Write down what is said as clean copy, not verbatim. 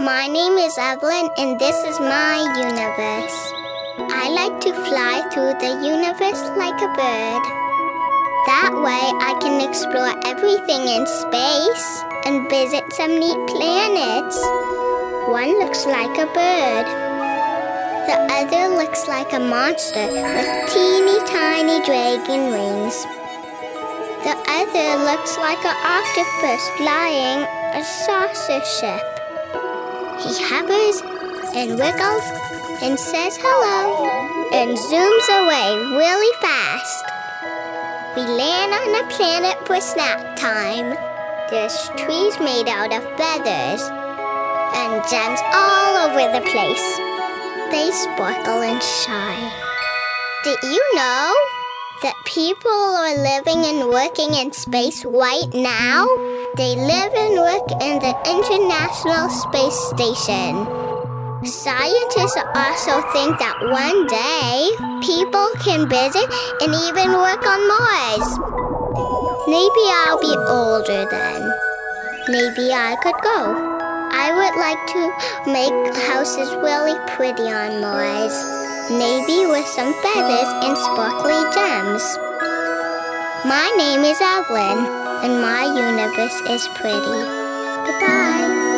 My name is Evelyn, and this is my universe. I like to fly through the universe like a bird. That way I can explore everything in space and visit some neat planets. One looks like a bird. The other looks like a monster with teeny tiny dragon wings. The other looks like an octopus flying a saucer ship. He hovers and wiggles and says hello and zooms away really fast. We land on a planet for snack time. There's trees made out of feathers and gems all over the place. They sparkle and shine. Did you know that people are living and working in space right now? They live and work in the International Space Station. Scientists also think that one day people can visit and even work on Mars. Maybe I'll be older then. Maybe I could go. I would like to make houses really pretty on Mars. Maybe with some feathers and sparkly gems. My name is Evelyn, and my universe is pretty. Goodbye.